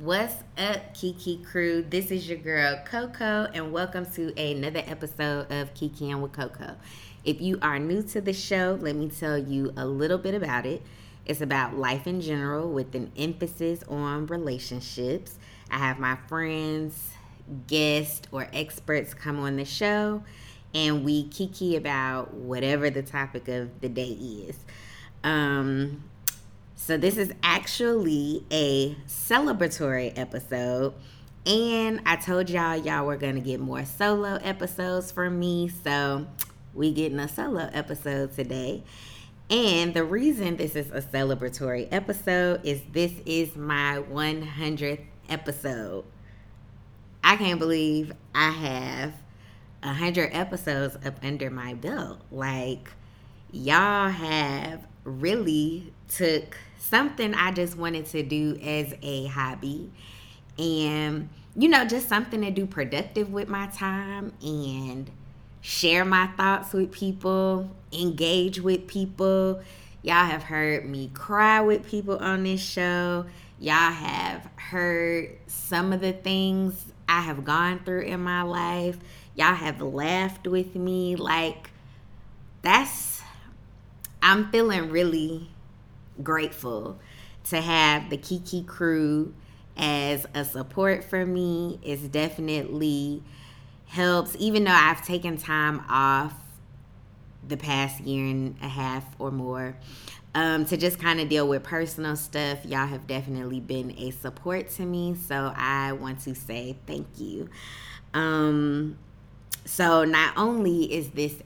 What's up, Kiki crew? This is your girl Coco, and welcome to another episode of Kiki and with Coco. If you are new to the show, let me tell you a little bit about it. It's about life in general with an emphasis on relationships. I have my friends, guests, or experts come on the show, and we kiki about whatever the topic of the day is. So this is actually a celebratory episode. And I told y'all were going to get more solo episodes from me. So we getting a solo episode today. And the reason this is a celebratory episode is this is my 100th episode. I can't believe I have 100 episodes up under my belt. Like, y'all have really took something I just wanted to do as a hobby and, just something to do productive with my time and share my thoughts with people, engage with people. Y'all have heard me cry with people on this show. Y'all have heard some of the things I have gone through in my life. Y'all have laughed with me. Like, I'm feeling really grateful to have the Kiki crew as a support for me. It's definitely helps, even though I've taken time off the past year and a half or more to just kind of deal with personal stuff. Y'all have definitely been a support to me, so I want to say thank you. So not only is this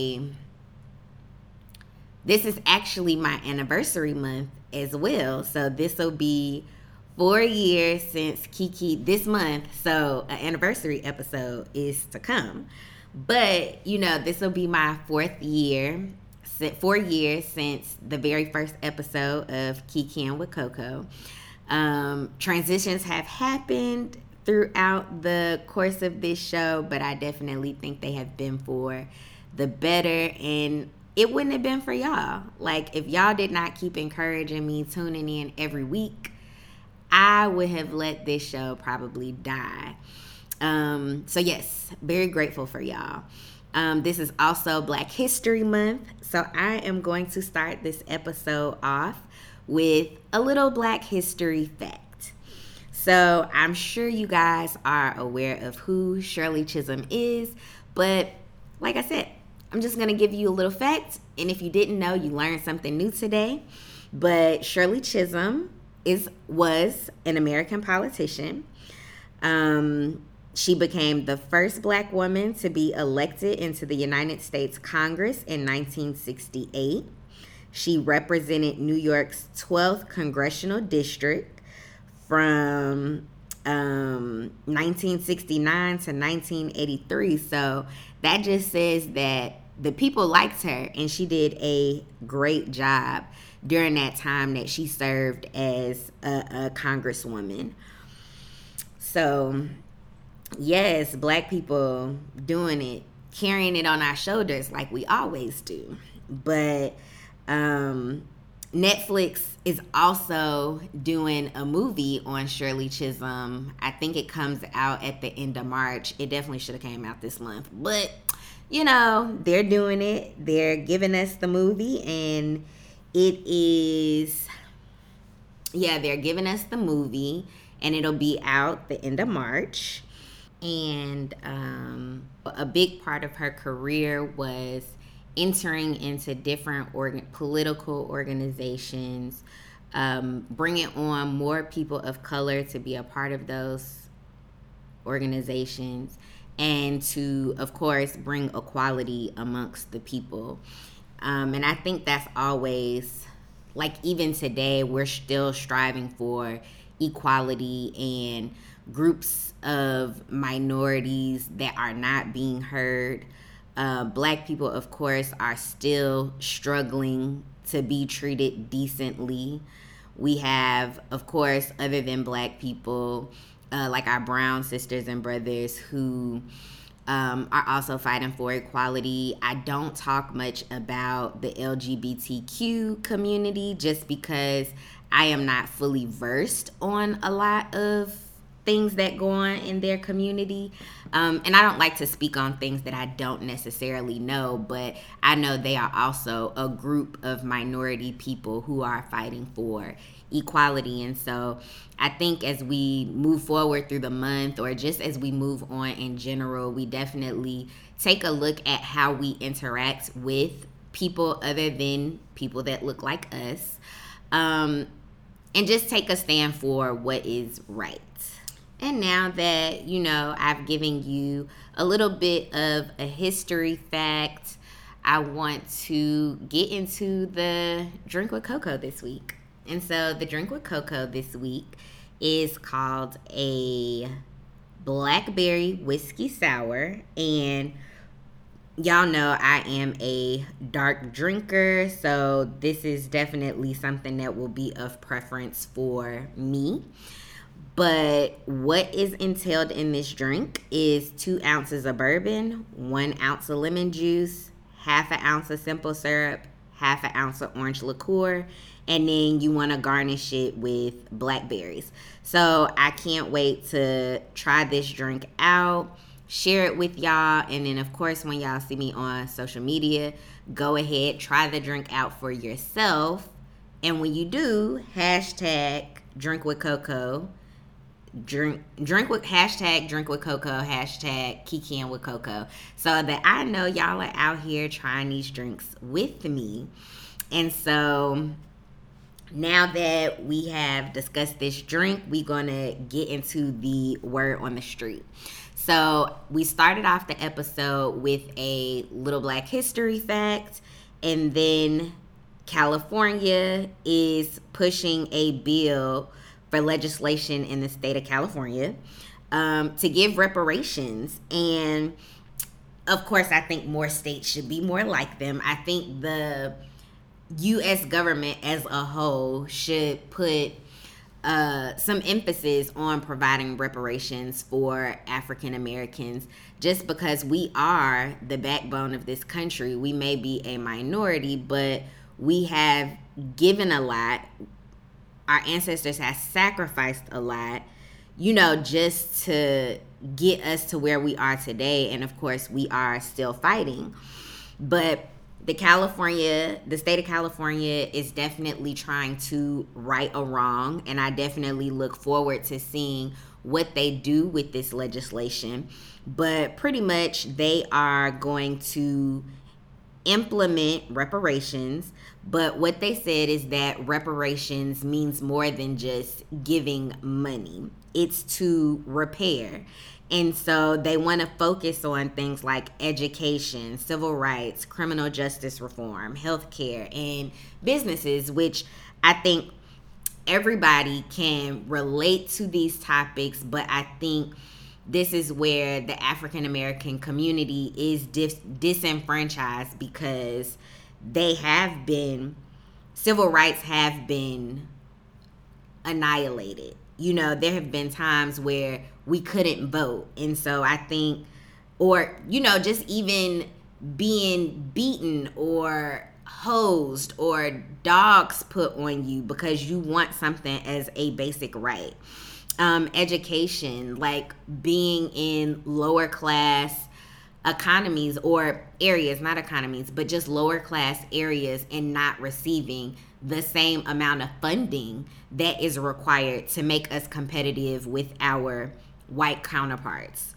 is actually my anniversary month as well. So this will be 4 years since Kiki this month. So an anniversary episode is to come. But, this will be my 4th year. 4 years since the very first episode of Kiki and with Coco. Transitions have happened throughout the course of this show, but I definitely think they have been for the better, and it wouldn't have been for y'all. Like, if y'all did not keep encouraging me, tuning in every week, I would have let this show probably die. So yes, very grateful for y'all. This is also Black History Month, so I am going to start this episode off with a little Black history fact. So I'm sure you guys are aware of who Shirley Chisholm is, but like I said, I'm just going to give you a little fact, and if you didn't know, you learned something new today. But Shirley Chisholm was an American politician. She became the first Black woman to be elected into the United States Congress in 1968. She represented New York's 12th congressional district from 1969 to 1983. So that just says that the people liked her, and she did a great job during that time that she served as a congresswoman. So, yes, Black people doing it, carrying it on our shoulders like we always do. But Netflix is also doing a movie on Shirley Chisholm. I think it comes out at the end of March. It definitely should have came out this month. But, they're doing it. They're giving us the movie, and they're giving us the movie, and it'll be out the end of March. And a big part of her career was entering into different political organizations, bringing on more people of color to be a part of those organizations, and to, of course, bring equality amongst the people. And I think that's always, like, even today, we're still striving for equality and groups of minorities that are not being heard. Black people, of course, are still struggling to be treated decently. We have, of course, other than Black people, like our brown sisters and brothers who are also fighting for equality. I don't talk much about the LGBTQ community just because I am not fully versed on a lot of things that go on in their community. And I don't like to speak on things that I don't necessarily know, but I know they are also a group of minority people who are fighting for equality. And so I think as we move forward through the month, or just as we move on in general, we definitely take a look at how we interact with people other than people that look like us, and just take a stand for what is right. And now that, I've given you a little bit of a history fact, I want to get into the drink with Coco this week. And so the drink with Coco this week is called a blackberry whiskey sour. And y'all know I am a dark drinker, so this is definitely something that will be of preference for me. But what is entailed in this drink is 2 ounces of bourbon, 1 ounce of lemon juice, half an ounce of simple syrup, half an ounce of orange liqueur, and then you want to garnish it with blackberries. So I can't wait to try this drink out, share it with y'all, and then of course when y'all see me on social media, go ahead, try the drink out for yourself. And when you do, hashtag drink with Coco. Drink with hashtag drink with Coco, hashtag Kikiing with Coco, so that I know y'all are out here trying these drinks with me. And so now that we have discussed this drink, we're gonna get into the word on the street. So we started off the episode with a little Black history fact, and then California is pushing a bill for legislation in the state of California to give reparations. And of course, I think more states should be more like them. I think the U.S. government as a whole should put some emphasis on providing reparations for African Americans, just because we are the backbone of this country. We may be a minority, but we have given a lot. Our ancestors have sacrificed a lot, just to get us to where we are today. And of course, we are still fighting. But the state of California is definitely trying to right a wrong. And I definitely look forward to seeing what they do with this legislation. But pretty much they are going to implement reparations. But what they said is that reparations means more than just giving money. It's to repair. And so they want to focus on things like education, civil rights, criminal justice reform, healthcare, and businesses, which I think everybody can relate to these topics. But I think this is where the African American community is disenfranchised, because civil rights have been annihilated. There have been times where we couldn't vote. And so I think, or, just even being beaten or hosed or dogs put on you because you want something as a basic right. Education, like being in lower class economies or areas, not economies, but just lower class areas, and not receiving the same amount of funding that is required to make us competitive with our white counterparts.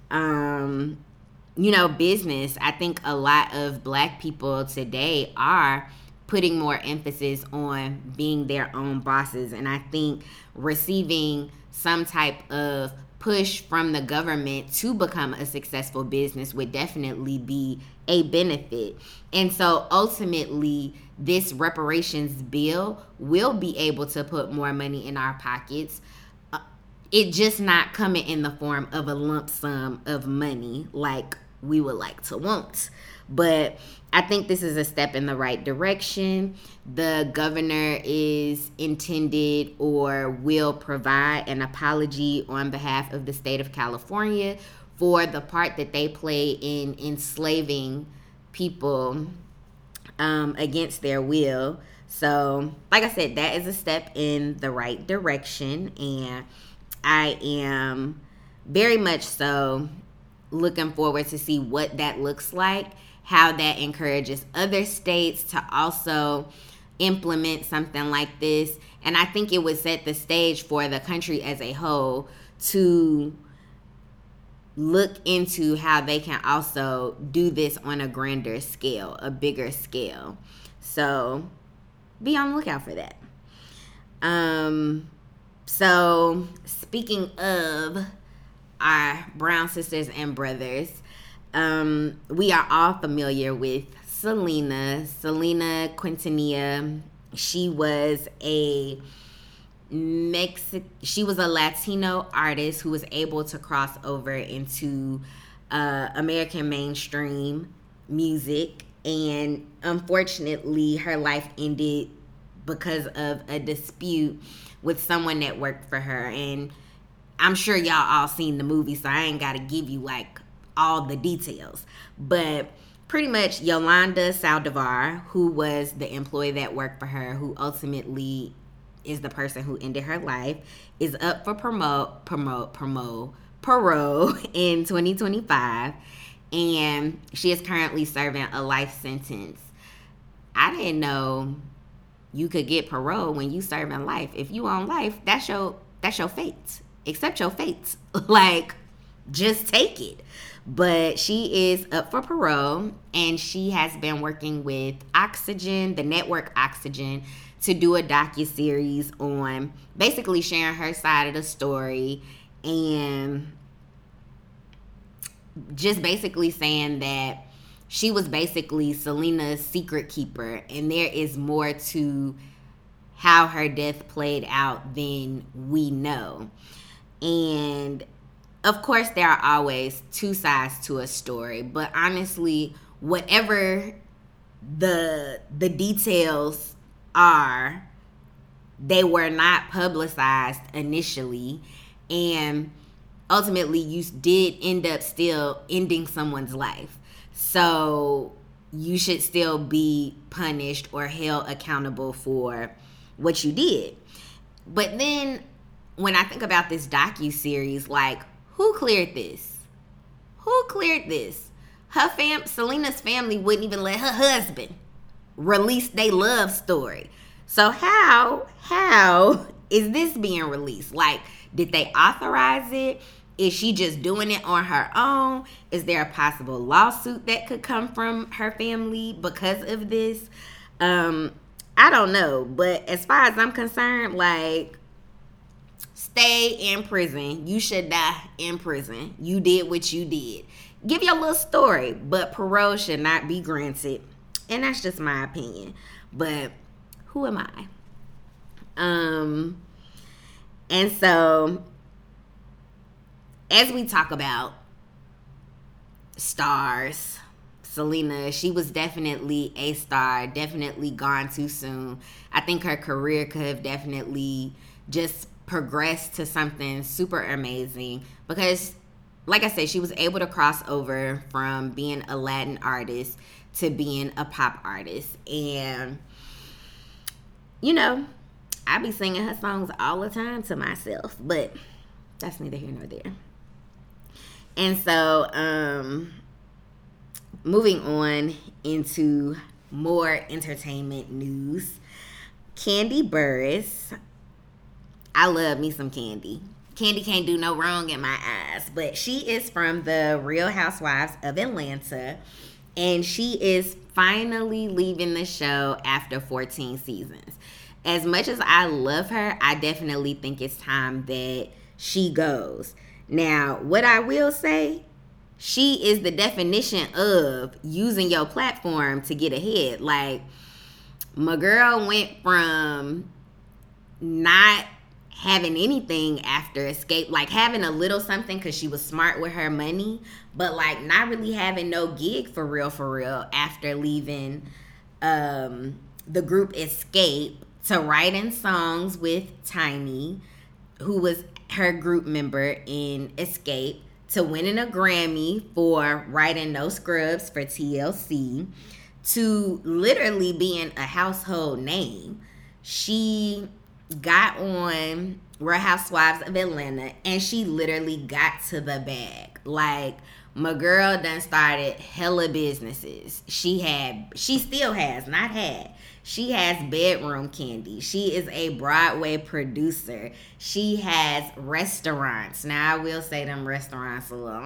Business, I think a lot of Black people today are putting more emphasis on being their own bosses. And I think receiving some type of push from the government to become a successful business would definitely be a benefit. And so ultimately, this reparations bill will be able to put more money in our pockets. It just not coming in the form of a lump sum of money like we would like to want. But I think this is a step in the right direction. The governor is intended or will provide an apology on behalf of the state of California for the part that they play in enslaving people against their will. So, like I said, that is a step in the right direction, and I am very much so looking forward to see what that looks like, how that encourages other states to also implement something like this. And I think it would set the stage for the country as a whole to look into how they can also do this on a grander scale, a bigger scale. So be on the lookout for that. So speaking of our brown sisters and brothers, we are all familiar with Selena Quintanilla. She was a Latino artist who was able to cross over into American mainstream music, and unfortunately her life ended because of a dispute with someone that worked for her. And I'm sure y'all all seen the movie, so I ain't gotta give you like all the details, but pretty much Yolanda Saldivar, who was the employee that worked for her, who ultimately is the person who ended her life, is up for parole in 2025, and she is currently serving a life sentence. I didn't know you could get parole when you serving life. If you on life, that's your fate. Accept your fate. Like, just take it. But she is up for parole, and she has been working with Oxygen, the network Oxygen, to do a docuseries on basically sharing her side of the story, and just basically saying that she was basically Selena's secret keeper, and there is more to how her death played out than we know. And of course, there are always two sides to a story, but honestly, whatever the details are, they were not publicized initially, and ultimately you did end up still ending someone's life. So you should still be punished or held accountable for what you did. But then when I think about this docuseries, like, who cleared this? Who cleared this? Selena's family wouldn't even let her husband release their love story. So how is this being released? Like, did they authorize it? Is she just doing it on her own? Is there a possible lawsuit that could come from her family because of this? I don't know. But as far as I'm concerned, like, stay in prison. You should die in prison. You did what you did. Give your little story, but parole should not be granted. And that's just my opinion. But who am I? And so, as we talk about stars, Selena, she was definitely a star, definitely gone too soon. I think her career could have definitely just progressed to something super amazing because, like I said, she was able to cross over from being a Latin artist to being a pop artist. And, you know, I be singing her songs all the time to myself, but that's neither here nor there. And so, moving on into more entertainment news, Kandi Burruss. I love me some Kandi. Kandi can't do no wrong in my eyes, but she is from the Real Housewives of Atlanta, and she is finally leaving the show after 14 seasons. As much as I love her, I definitely think it's time that she goes. Now, what I will say, she is the definition of using your platform to get ahead. Like, my girl went from not having anything after Escape, like having a little something because she was smart with her money, but like not really having no gig for real after leaving the group Escape, to writing songs with Tiny, who was her group member in Escape, to winning a Grammy for writing No Scrubs for TLC, to literally being a household name. She got on Real Housewives of Atlanta, and she literally got to the bag. Like, my girl done started hella businesses. She still has, not had. She has Bedroom Candy. She is a Broadway producer. She has restaurants. Now, I will say them restaurants a little,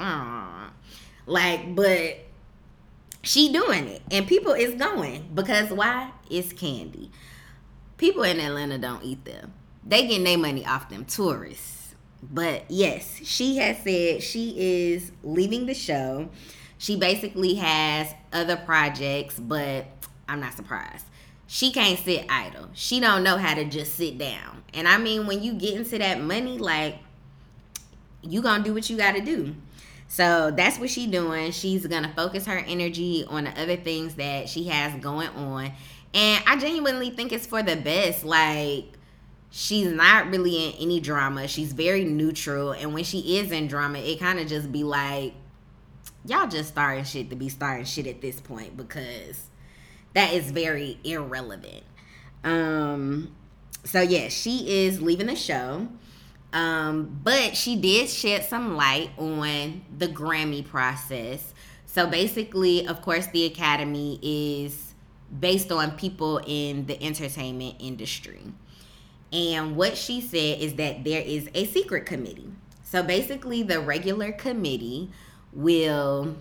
but she doing it. And people is going. Because why? It's candy. People in Atlanta don't eat them. They getting their money off them tourists. But yes, she has said she is leaving the show. She basically has other projects, but I'm not surprised. She can't sit idle. She don't know how to just sit down. And I mean, when you get into that money, like, you gonna do what you gotta do. So that's what she's doing. She's gonna focus her energy on the other things that she has going on. And I genuinely think it's for the best. Like, she's not really in any drama. She's very neutral. And when she is in drama, it kind of just be like, y'all just starting shit to be starting shit at this point, because that is very irrelevant. So yeah, she is leaving the show. But she did shed some light on the Grammy process. So basically, of course, the Academy is based on people in the entertainment industry. And what she said is that there is a secret committee. So basically, the regular committee will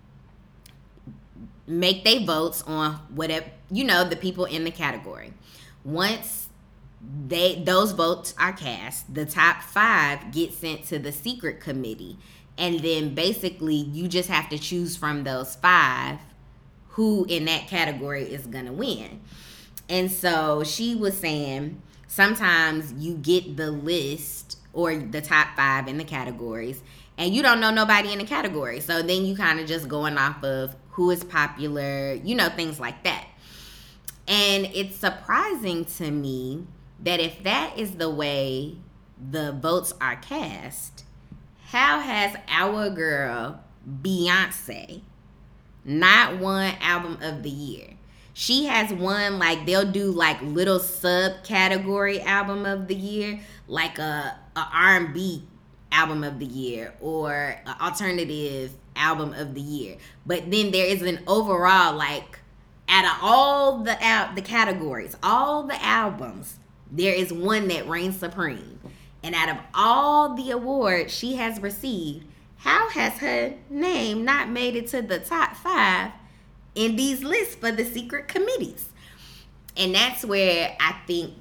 make their votes on whatever, the people in the category. Once those votes are cast, the top 5 get sent to the secret committee. And then basically, you just have to choose from those 5 who in that category is going to win. And so she was saying, sometimes you get the list or the top 5 in the categories, and you don't know nobody in the category. So then you kind of just going off of who is popular, things like that. And it's surprising to me that if that is the way the votes are cast, how has our girl Beyonce not won album of the year? She has won, like, they'll do like little subcategory album of the year, like a R&B album of the year or an alternative album of the year. But then there is an overall, like, out of all the categories, all the albums, there is one that reigns supreme. And out of all the awards she has received, how has her name not made it to the top 5 in these lists for the secret committees? And that's where I think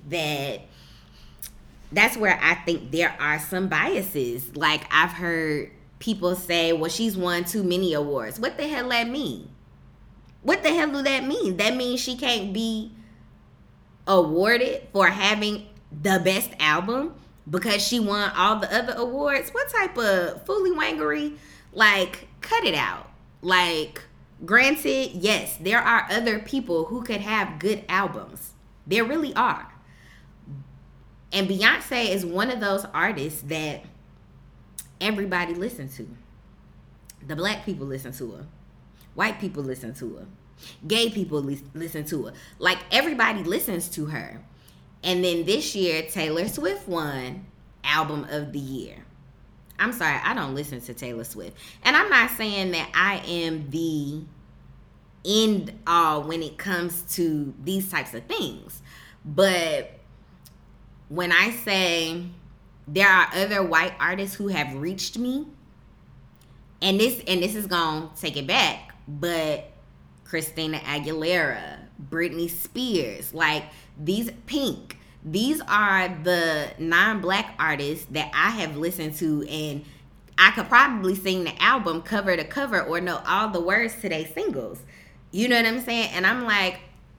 there are some biases. Like, I've heard people say, well, she's won too many awards. What the hell that mean? What the hell do that mean? That means she can't be awarded for having the best album because she won all the other awards? What type of fooly-wangery? Like, cut it out. Like, granted, yes, there are other people who could have good albums. There really are. And Beyonce is one of those artists that everybody listens to. The black people listen to her. White people listen to her. Gay people listen to her. Like, everybody listens to her. And then this year, Taylor Swift won Album of the Year. I'm sorry, I don't listen to Taylor Swift. And I'm not saying that I am the end all when it comes to these types of things. But when I say there are other white artists who have reached me, and this is gonna take it back, but Christina Aguilera, Britney Spears, like these, Pink, these are the non-black artists that I have listened to, and I could probably sing the album cover to cover or know all the words to their singles. You know what I'm saying? And I'm like,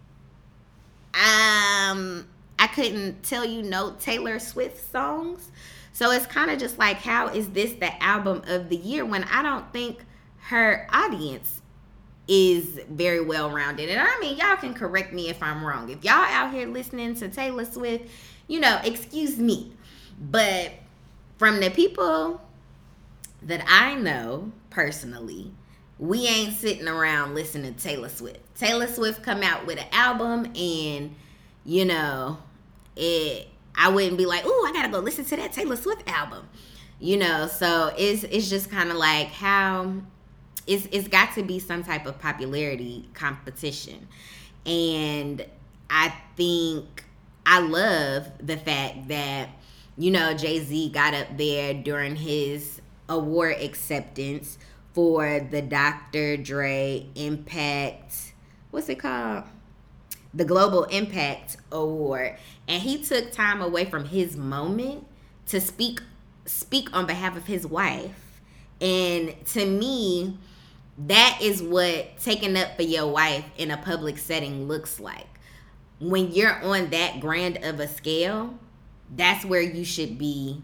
I couldn't tell you no Taylor Swift songs. So it's kind of just like, how is this the album of the year when I don't think her audience is very well-rounded? And I mean, y'all can correct me if I'm wrong. If y'all out here listening to Taylor Swift, excuse me. But from the people that I know personally, we ain't sitting around listening to Taylor Swift. Taylor Swift come out with an album, and you know, I wouldn't be like, ooh, I gotta go listen to that Taylor Swift album. You know, so it's just kind of like how it's got to be some type of popularity competition. And I think I love the fact that, you know, Jay-Z got up there during his award acceptance for the Dr. Dre Impact, what's it called? The Global Impact Award. And he took time away from his moment to speak on behalf of his wife. And to me, that is what taking up for your wife in a public setting looks like. When you're on that grand of a scale, that's where you should be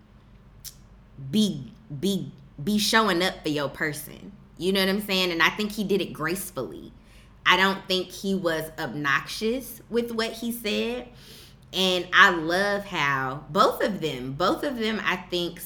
showing up for your person. You know what I'm saying? And I think he did it gracefully. I don't think he was obnoxious with what he said. And I love how both of them I think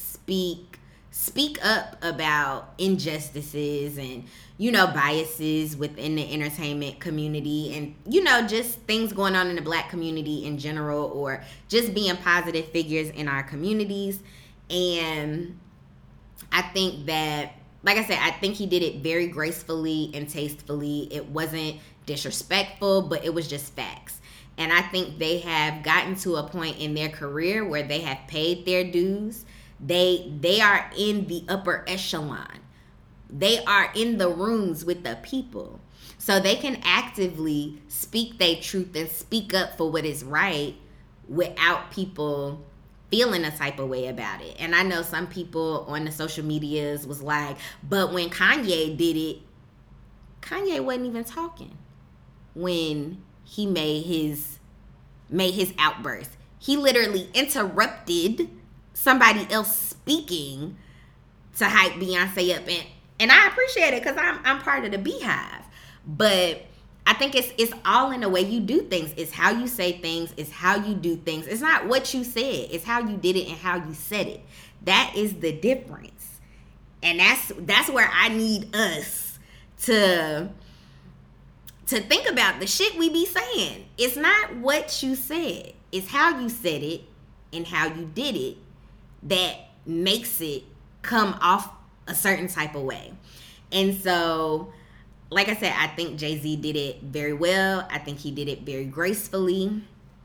speak up about injustices and, you know, biases within the entertainment community, and, you know, just things going on in the Black community in general, or just being positive figures in our communities. And I think that, like I said, I think he did it very gracefully and tastefully. It wasn't disrespectful, but it was just facts. And I think they have gotten to a point in their career where they have paid their dues. They are in the upper echelon. They are in the rooms with the people. So they can actively speak their truth and speak up for what is right without people feeling a type of way about it. And I know some people on the social medias was like, but when Kanye did it, Kanye wasn't even talking when he made his outburst. He literally interrupted somebody else speaking to hype Beyonce up, and I appreciate it because I'm part of the Beehive. But I think it's all in the way you do things. It's how you say things. It's how you do things. It's not what you said. It's how you did it and how you said it. That is the difference. And that's where I need us to think about the shit we be saying. It's not what you said. It's how you said it and how you did it that makes it come off a certain type of way. And so, like I said, I think Jay-Z did it very well. I think he did it very gracefully.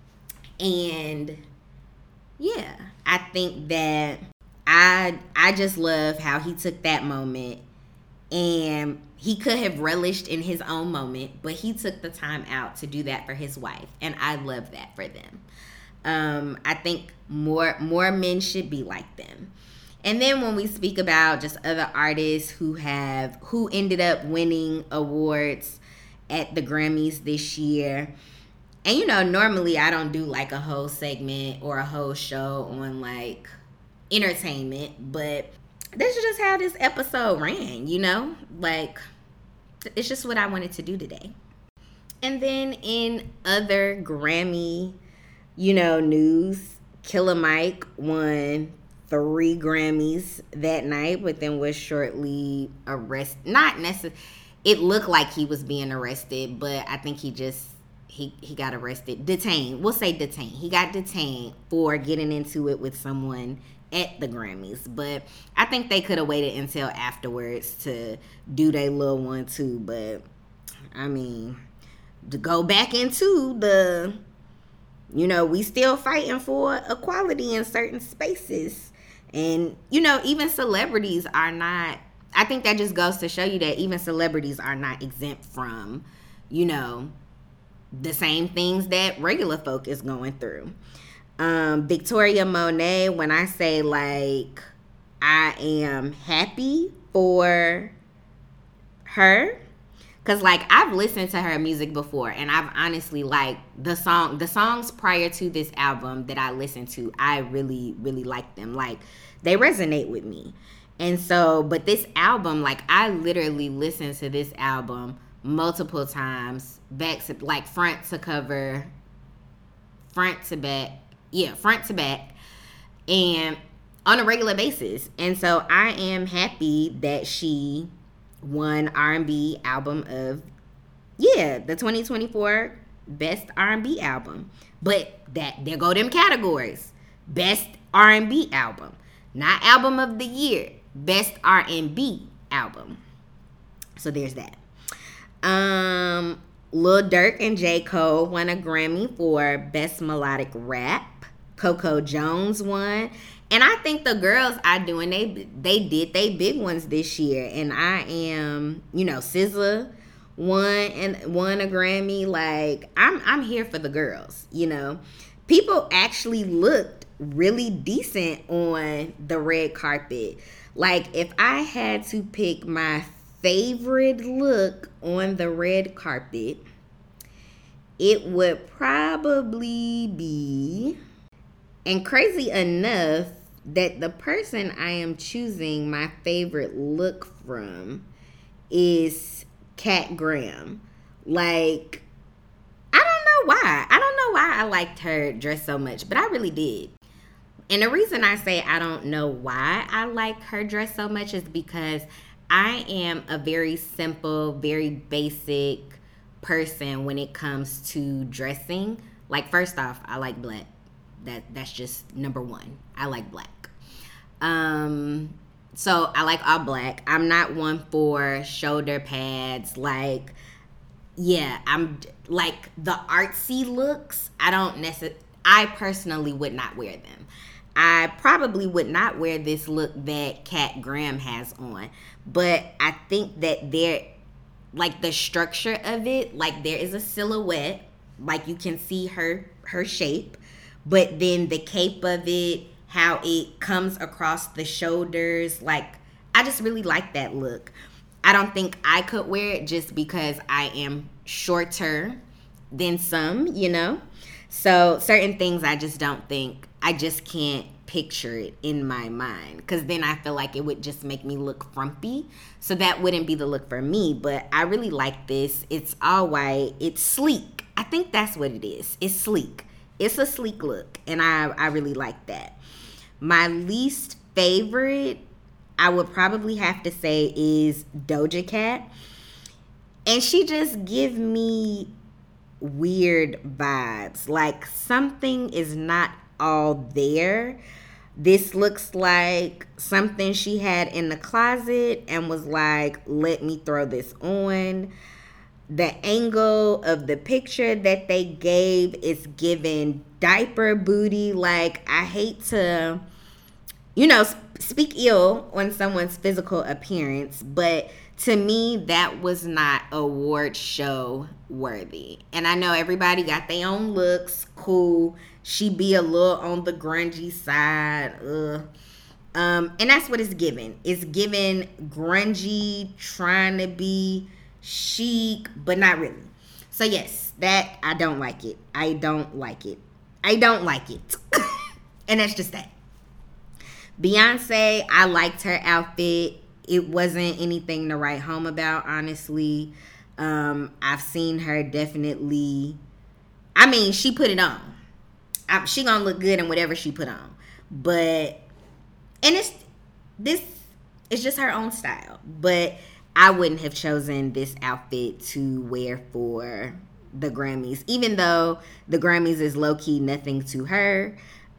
And yeah, I think that I just love how he took that moment, and he could have relished in his own moment, but he took the time out to do that for his wife. And I love that for them. I think more men should be like them. And then when we speak about just other artists who ended up winning awards at the Grammys this year, and you know, normally I don't do like a whole segment or a whole show on like entertainment, but this is just how this episode ran, you know? Like, it's just what I wanted to do today. And then in other Grammy, you know, news, Killer Mike won 3 Grammys that night, but then was shortly arrested. Not necessarily, it looked like he was being arrested, but I think he got arrested. Detained. We'll say detained. He got detained for getting into it with someone at the Grammys. But I think they could have waited until afterwards to do their little one too. But I mean, to go back into the, you know, we still fighting for equality in certain spaces. And, you know, even celebrities are not, I think that just goes to show you that even celebrities are not exempt from, you know, the same things that regular folk is going through. Victoria Monet, when I say, like, I am happy for her, because, like, I've listened to her music before, and I've honestly, like, the songs prior to this album that I listened to, I really, really like them. Like, they resonate with me. And so, but this album, like, I literally listened to this album multiple times, back to, like, front to back, and on a regular basis. And so I am happy that she won R&B album of the 2024 best R&B album. But there go them categories. Best R&B album, not album of the year. Best R&B album. So there's that. Lil Durk and J. Cole won a Grammy for Best Melodic Rap. Coco Jones won. And I think the girls are doing, they did they big ones this year. And I am, SZA won a Grammy. Like, I'm here for the girls, People actually looked really decent on the red carpet. Like, if I had to pick my favorite look on the red carpet, it would probably be, and crazy enough, that the person I am choosing my favorite look from is Kat Graham. Like, I don't know why I liked her dress so much, but I really did. And the reason I say I don't know why I like her dress so much is because I am a very simple, very basic person when it comes to dressing. Like, first off, I like black. That's just number one. I like black. So I like all black. I'm not one for shoulder pads. Like, I'm like the artsy looks. I personally would not wear them. I probably would not wear this look that Kat Graham has on. But I think that like the structure of it, like there is a silhouette, like you can see her shape, but then the cape of it, how it comes across the shoulders, like I just really like that look. I don't think I could wear it just because I am shorter than some, So certain things I just can't picture it in my mind, because then I feel like it would just make me look frumpy. So that wouldn't be the look for me. But I really like this. It's all white. It's sleek. I think that's what it is. It's sleek. It's a sleek look, and I really like that. My least favorite, I would probably have to say, is Doja Cat. And she just gives me weird vibes. Like, something is not all there. This looks like something she had in the closet and was like, let me throw this on. The angle of the picture that they gave is giving diaper booty. Like, I hate to, speak ill on someone's physical appearance, but to me, that was not award show worthy. And I know everybody got their own looks. Cool. She be a little on the grungy side. And that's what it's giving. It's giving grungy, trying to be chic, but not really. So yes, that, I don't like it. I don't like it. And that's just that. Beyonce, I liked her outfit. It wasn't anything to write home about, honestly. I've seen her definitely, she put it on. She gonna look good in whatever she put on. But, and it's just her own style. But I wouldn't have chosen this outfit to wear for the Grammys. Even though the Grammys is low-key nothing to her.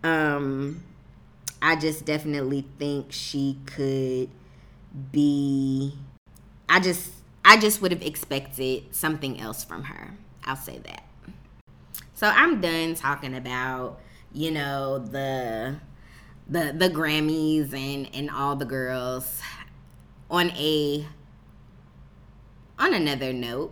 I just definitely think she could be, I just would have expected something else from her. I'll say that. So I'm done talking about, the Grammys and all the girls. On another note,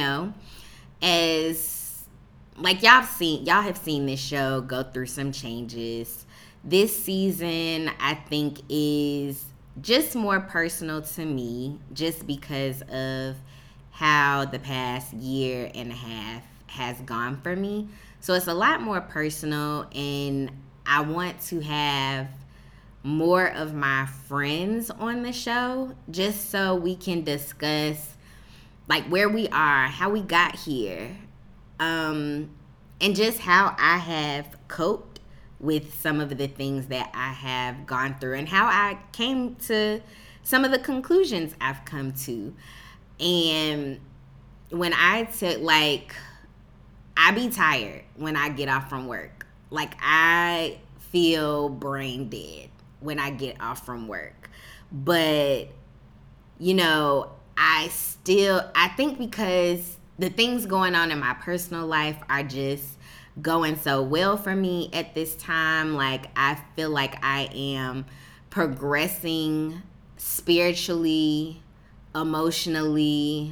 as like y'all have seen this show go through some changes. This season, I think, is just more personal to me, just because of how the past year and a half has gone for me. So it's a lot more personal, and I want to have more of my friends on the show, just so we can discuss like where we are, how we got here, and just how I have coped with some of the things that I have gone through, and how I came to some of the conclusions I've come to. And when I took, like, I be tired when I get off from work. Like, I feel brain dead when I get off from work. But, you know, I think because the things going on in my personal life are just going so well for me at this time. Like, I feel like I am progressing spiritually, emotionally.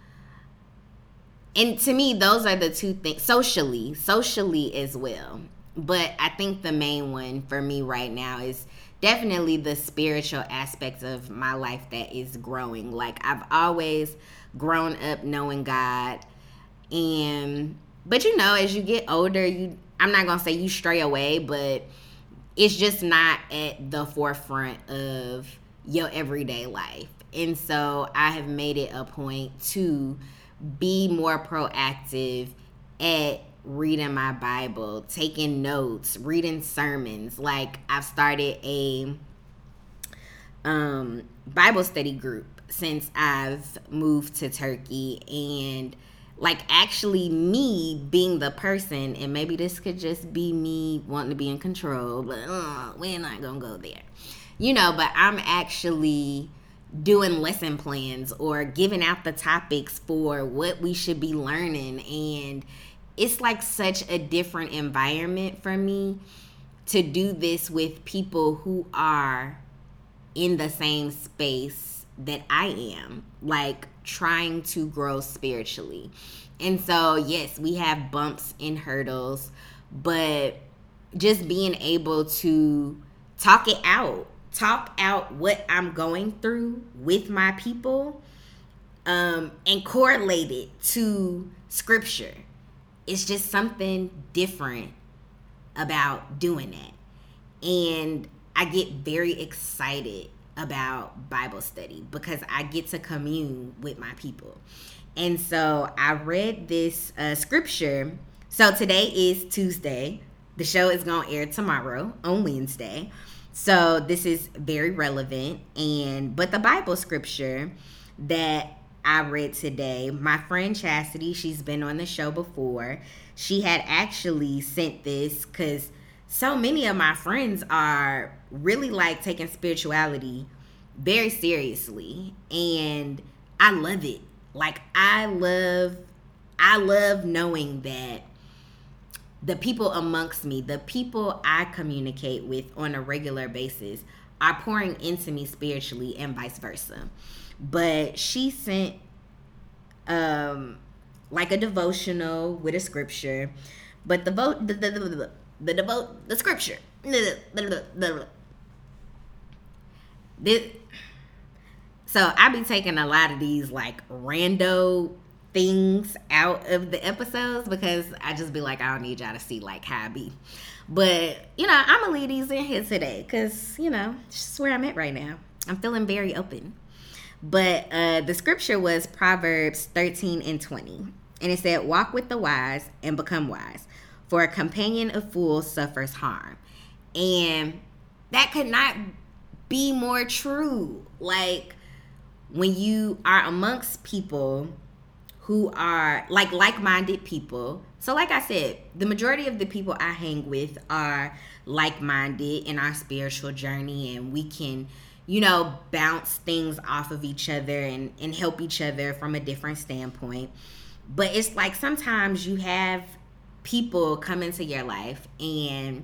And to me, those are the two things. Socially as well. But I think the main one for me right now is definitely the spiritual aspect of my life that is growing. Like, I've always grown up knowing God. But you know, as you get older, I'm not going to say you stray away, but it's just not at the forefront of your everyday life. And so I have made it a point to be more proactive at reading my Bible, taking notes, reading sermons. Like, I've started a Bible study group since I've moved to Turkey, and like, actually me being the person, and maybe this could just be me wanting to be in control, but we're not gonna go there, you know. But I'm actually doing lesson plans or giving out the topics for what we should be learning, and it's like such a different environment for me to do this with people who are in the same space that I am, like trying to grow spiritually. And so, yes, we have bumps and hurdles, but just being able to talk out what I'm going through with my people, and correlate it to scripture. It's just something different about doing that. And I get very excited about Bible study because I get to commune with my people. And so I read this scripture. So today is Tuesday. The show is going to air tomorrow on Wednesday. So this is very relevant. But the Bible scripture that I read today, my friend Chastity, she's been on the show before. She had actually sent this because so many of my friends are really like taking spirituality very seriously, and I love it. Like, I love knowing that the people amongst me, the people I communicate with on a regular basis, are pouring into me spiritually, and vice versa. But she sent like a devotional with a scripture, but the scripture. So I be taking a lot of these like rando things out of the episodes because I just be like, I don't need y'all to see like how I be. But, you know, I'm gonna leave these in here today because, you know, it's just where I'm at right now. I'm feeling very open. But the scripture was Proverbs 13:20. And it said, walk with the wise and become wise, for a companion of fools suffers harm. And that could not be more true. Like, when you are amongst people who are like-minded people. So like I said, the majority of the people I hang with are like-minded in our spiritual journey, and we can, you know, bounce things off of each other and help each other from a different standpoint. But it's like sometimes you have people come into your life, and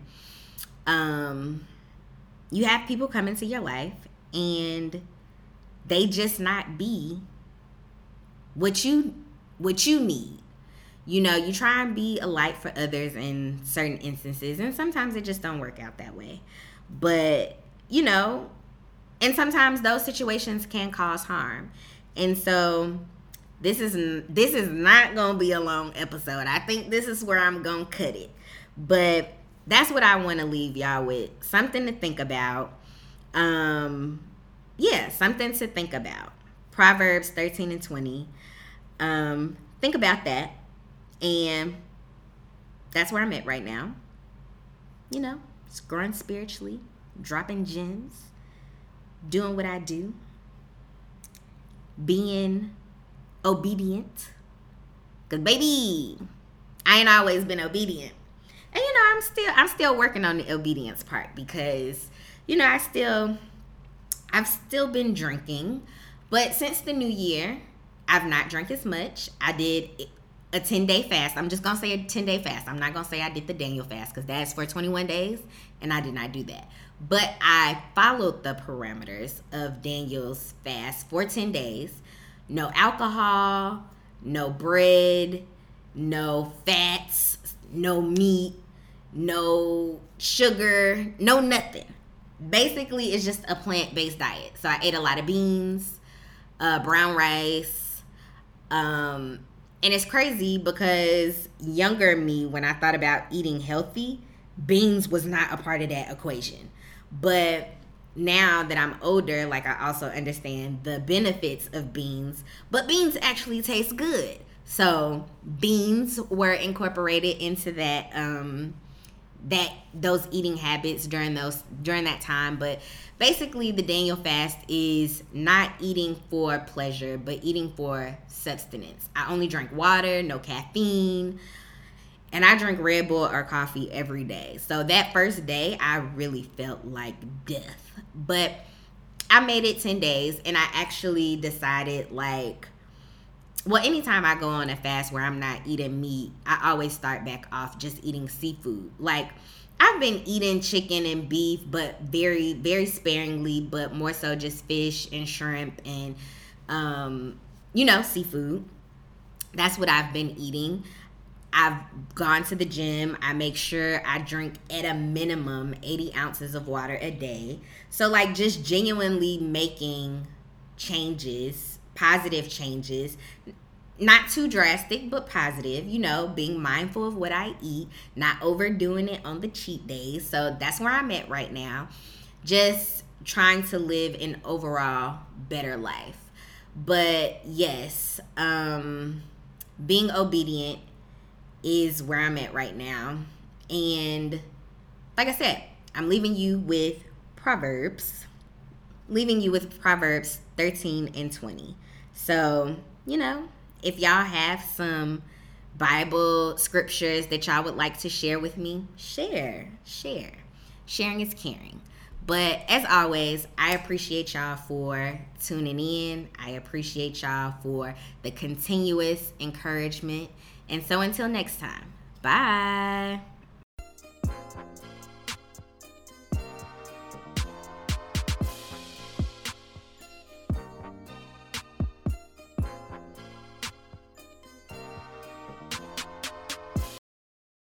they just not be what you need. You know, you try and be a light for others in certain instances, and sometimes it just don't work out that way. But, you know, and sometimes those situations can cause harm. And so this is not going to be a long episode. I think this is where I'm going to cut it. But that's what I want to leave y'all with. Something to think about. Something to think about. Proverbs 13:20. Think about that. And that's where I'm at right now. You know, just growing spiritually, dropping gems, doing what I do, being obedient. Because, baby, I ain't always been obedient. And, I'm still working on the obedience part because, I've still been drinking. But since the new year, I've not drank as much. I did a 10-day fast. I'm just going to say a 10-day fast. I'm not going to say I did the Daniel fast because that's for 21 days, and I did not do that. But I followed the parameters of Daniel's fast for 10 days. No alcohol, no bread, no fats, no meat, no sugar, no nothing. Basically, it's just a plant-based diet. So I ate a lot of beans, brown rice, and it's crazy because younger me, when I thought about eating healthy, beans was not a part of that equation. But now that I'm older, like, I also understand the benefits of beans. But beans actually taste good. So beans were incorporated into those eating habits during that time. But basically, the Daniel fast is not eating for pleasure, but eating for sustenance. I only drink water, no caffeine, and I drink Red Bull or coffee every day. So that first day, I really felt like death. But I made it 10 days, and I actually decided, anytime I go on a fast where I'm not eating meat, I always start back off just eating seafood. Like, I've been eating chicken and beef, but very, very sparingly, but more so just fish and shrimp and, seafood. That's what I've been eating. I've gone to the gym. I make sure I drink at a minimum 80 ounces of water a day. So, just genuinely making changes, positive changes, not too drastic, but positive, being mindful of what I eat, not overdoing it on the cheat days. So that's where I'm at right now. Just trying to live an overall better life. But yes, being obedient is where I'm at right now. And like I said, I'm leaving you with Proverbs 13 and 20. So, if y'all have some Bible scriptures that y'all would like to share with me, share. Sharing is caring. But as always, I appreciate y'all for tuning in. I appreciate y'all for the continuous encouragement. And so until next time, bye.